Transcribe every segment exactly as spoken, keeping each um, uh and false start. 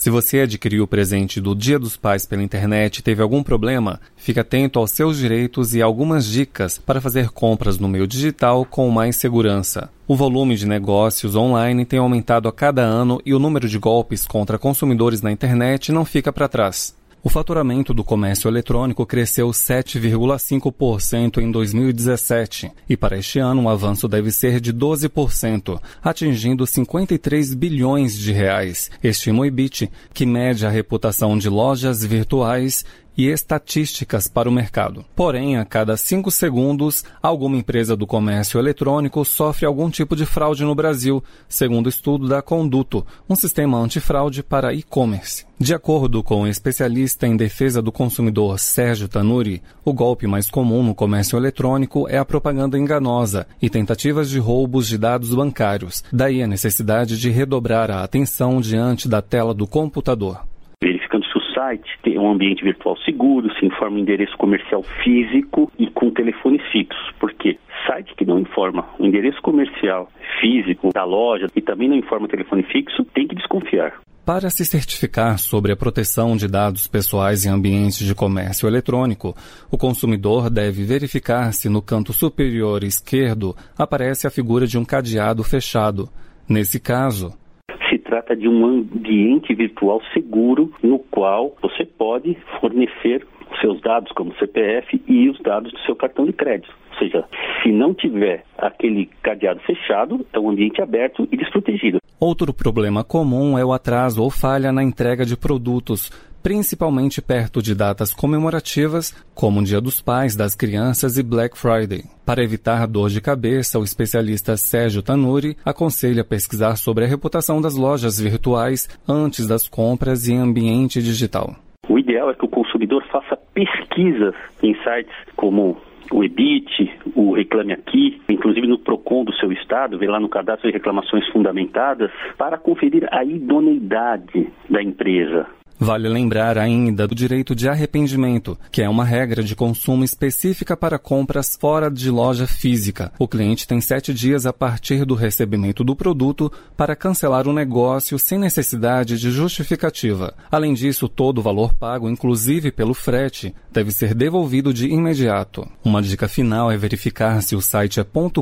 Se você adquiriu o presente do Dia dos Pais pela internet e teve algum problema, fique atento aos seus direitos e algumas dicas para fazer compras no meio digital com mais segurança. O volume de negócios online tem aumentado a cada ano e o número de golpes contra consumidores na internet não fica para trás. O faturamento do comércio eletrônico cresceu sete vírgula cinco por cento em dois mil e dezessete e para este ano o avanço deve ser de doze por cento, atingindo cinquenta e três bilhões de reais, estima o Ebit, que mede a reputação de lojas virtuais e estatísticas para o mercado. Porém, a cada cinco segundos, alguma empresa do comércio eletrônico sofre algum tipo de fraude no Brasil, segundo o estudo da Conduto, um sistema antifraude para e-commerce. De acordo com o especialista em defesa do consumidor Sérgio Tanuri, o golpe mais comum no comércio eletrônico é a propaganda enganosa e tentativas de roubos de dados bancários. Daí a necessidade de redobrar a atenção diante da tela do computador. Verificando se o site tem um ambiente virtual seguro, se informa o endereço comercial físico e com telefone fixo. Por quê? Site que não informa o endereço comercial físico da loja e também não informa o telefone fixo, tem que desconfiar. Para se certificar sobre a proteção de dados pessoais em ambientes de comércio eletrônico, o consumidor deve verificar se no canto superior esquerdo aparece a figura de um cadeado fechado. Nesse caso, se trata de um ambiente virtual seguro no qual você pode fornecer os seus dados como C P F e os dados do seu cartão de crédito. Ou seja, se não tiver aquele cadeado fechado, é um ambiente aberto e desprotegido. Outro problema comum é o atraso ou falha na entrega de produtos, principalmente perto de datas comemorativas, como o Dia dos Pais, das Crianças e Black Friday. Para evitar dor de cabeça, o especialista Sérgio Tanuri aconselha pesquisar sobre a reputação das lojas virtuais antes das compras em ambiente digital. O ideal é que o consumidor faça pesquisas em sites como o Ebit, o Reclame Aqui, inclusive no Procon do seu estado, vê lá no cadastro de reclamações fundamentadas, para conferir a idoneidade da empresa. Vale lembrar ainda do direito de arrependimento, que é uma regra de consumo específica para compras fora de loja física. O cliente tem sete dias a partir do recebimento do produto para cancelar o negócio sem necessidade de justificativa. Além disso, todo o valor pago, inclusive pelo frete, deve ser devolvido de imediato. Uma dica final é verificar se o site é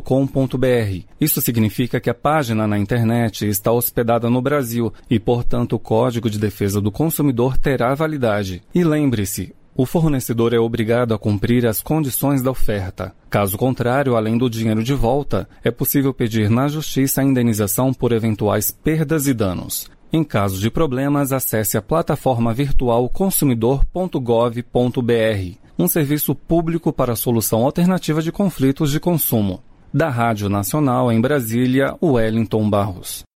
.com.br. Isso significa que a página na internet está hospedada no Brasil e, portanto, o Código de Defesa do Consumidor terá validade. E lembre-se, o fornecedor é obrigado a cumprir as condições da oferta. Caso contrário, além do dinheiro de volta, é possível pedir na Justiça a indenização por eventuais perdas e danos. Em caso de problemas, acesse a plataforma virtual consumidor ponto gov ponto br, um serviço público para a solução alternativa de conflitos de consumo. Da Rádio Nacional em Brasília, Wellington Barros.